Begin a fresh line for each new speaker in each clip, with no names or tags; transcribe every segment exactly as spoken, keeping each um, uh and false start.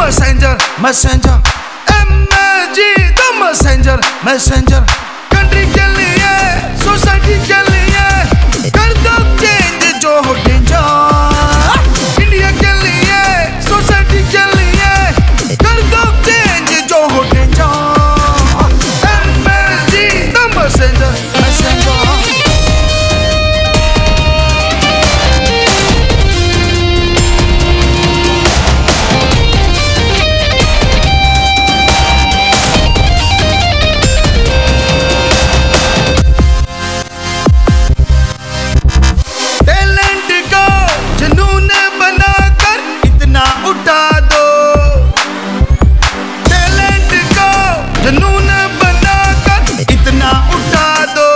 Messenger messenger M G the messenger messenger country के लिए society के लिए कर दो चेंज जो हो डेंजर। इंडिया के लिए सोसाइटी के लिए कर दो चेंज जो हो danger. M G the messenger messenger जुनून बनाकर इतना उठा दो।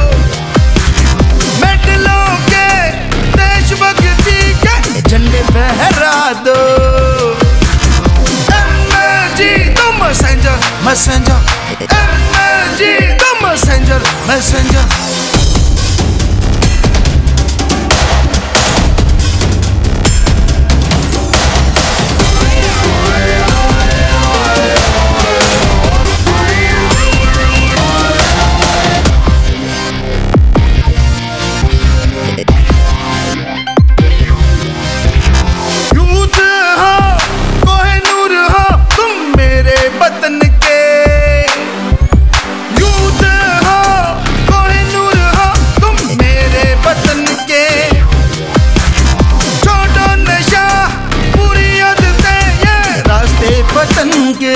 मेडलों के देशभक्ति के झंडे फहरा दो। M G the messenger messenger M G the messenger messenger वतन के यूथ हो, कोहिनूर हो, तुम मेरे वतन के। छोड़ो नशा पूरी आदतें ये रास्ते वतन के।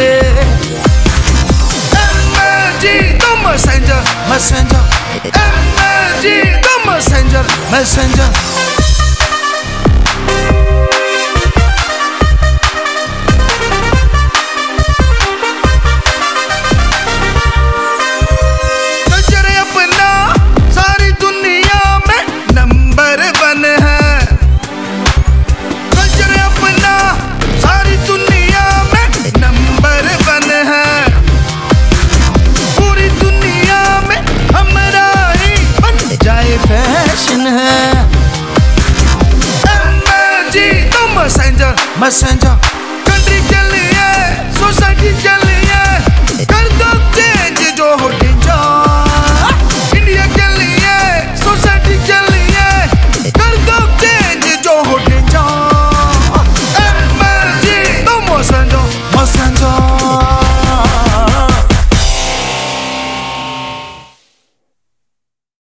M G the messenger messenger M G the messenger messenger fashion है। M G the messenger messenger country के लिए सोसाइटी के लिए